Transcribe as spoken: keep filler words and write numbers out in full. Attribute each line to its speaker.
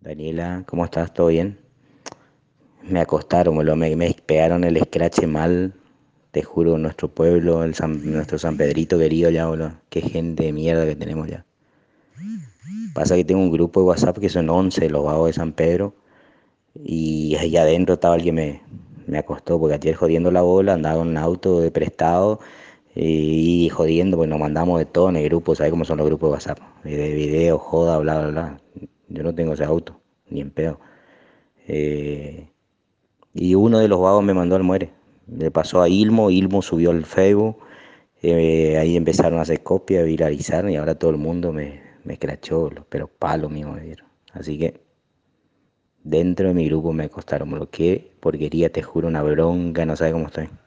Speaker 1: Daniela, ¿cómo estás? ¿Todo bien? Me acostaron, boludo, me, me pegaron el escrache mal, te juro, nuestro pueblo, el San- nuestro San Pedrito querido ya, boludo. Qué gente de mierda que tenemos ya. Pasa que tengo un grupo de WhatsApp que son once los vagos de San Pedro y ahí adentro estaba el que me, me acostó, porque ayer jodiendo la bola, andaba en un auto de prestado y, jodiendo, pues nos mandamos de todo en el grupo, ¿sabes cómo son los grupos de WhatsApp? De video, joda, bla, bla, bla. Yo no tengo ese auto, ni en pedo. Eh, Y uno de los vagos me mandó al muere. Le pasó a Ilmo, Ilmo subió al Facebook, eh, ahí empezaron a hacer copias, viralizaron y ahora todo el mundo me, me escrachó, los- pero palos mío me dieron. Así que dentro de mi grupo me costaron, lo que porquería, te juro, una bronca, no sabes cómo estoy.